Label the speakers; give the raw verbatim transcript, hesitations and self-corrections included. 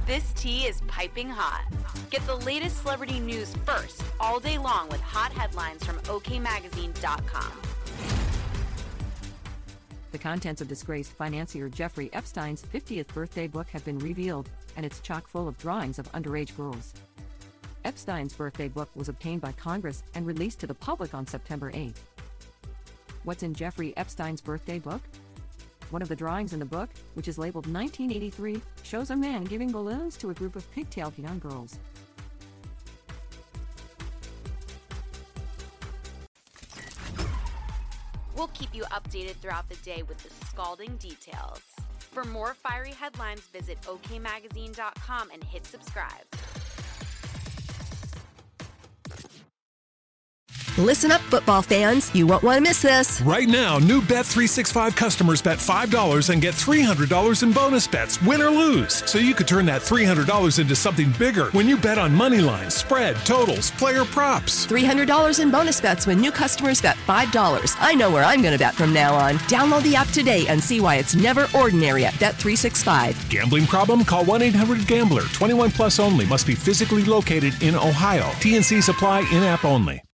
Speaker 1: This tea is piping hot. Get the latest celebrity news first all day long with hot headlines from O K magazine dot com.
Speaker 2: The contents of disgraced financier Jeffrey Epstein's fiftieth birthday book have been revealed, and it's chock full of drawings of underage girls. Epstein's birthday book was obtained by Congress and released to the public on September eighth. What's in Jeffrey Epstein's birthday book? One of the drawings in the book, which is labeled nineteen eighty-three, shows a man giving balloons to a group of pigtailed young girls.
Speaker 1: We'll keep you updated throughout the day with the scalding details. For more fiery headlines, visit O K magazine dot com and hit subscribe.
Speaker 3: Listen up, football fans. You won't want to miss this.
Speaker 4: Right now, new Bet three sixty-five customers bet five dollars and get three hundred dollars in bonus bets, win or lose. So you could turn that three hundred dollars into something bigger when you bet on money lines, spread, totals, player props.
Speaker 3: three hundred dollars in bonus bets when new customers bet five dollars. I know where I'm going to bet from now on. Download the app today and see why it's never ordinary at Bet three sixty-five.
Speaker 4: Gambling problem? Call one eight hundred gambler. twenty-one plus only. Must be physically located in Ohio. T and C's apply, in-app only.